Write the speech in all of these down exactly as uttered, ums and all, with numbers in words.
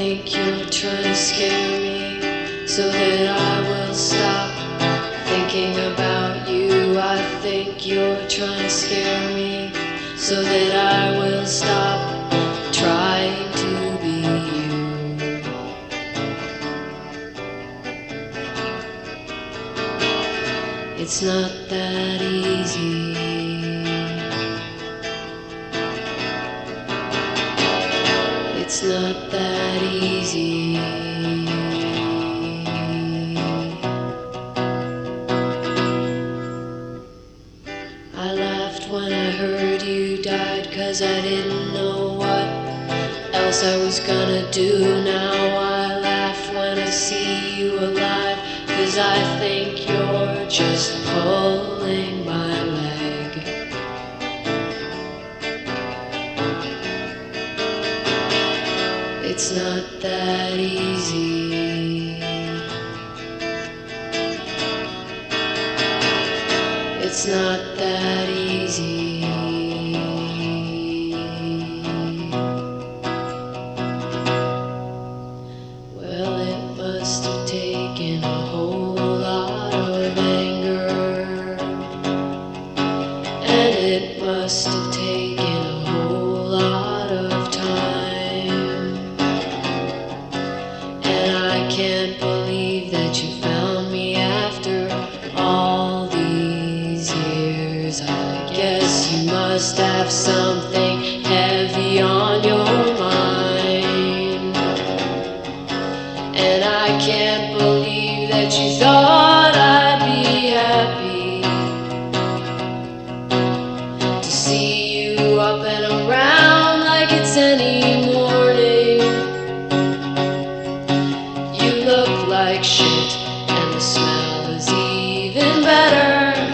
think you're trying to scare me so that I will stop thinking about you. I think you're trying to scare me so that I will stop trying to be you. It's not that easy. It's not that easy. I laughed when I heard you died, 'cause I didn't know what else I was gonna do. Now I laugh when I see you alive, 'cause I think you're just pulling my leg. It's not that easy. It's not that easy. Well, it must have taken a whole lot of anger, and it must have taken a whole lot of time. And I can't believe that you found me after all these years. I guess you must have something heavy on your mind. And I can't believe that you thought I'd be happy to see you up and around like it's any morning. You look like shit, and the smell is even better.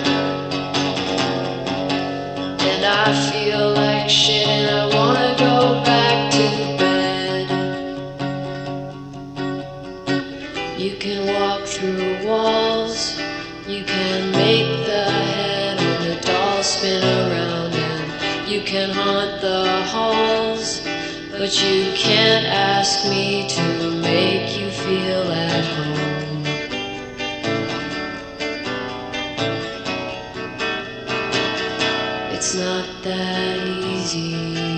And I feel like shit, and I wanna go back to bed. You can walk through walls, you can make the head of the doll spin around, and you can haunt the halls, but you can't ask me to make you feel at home. It's not that easy.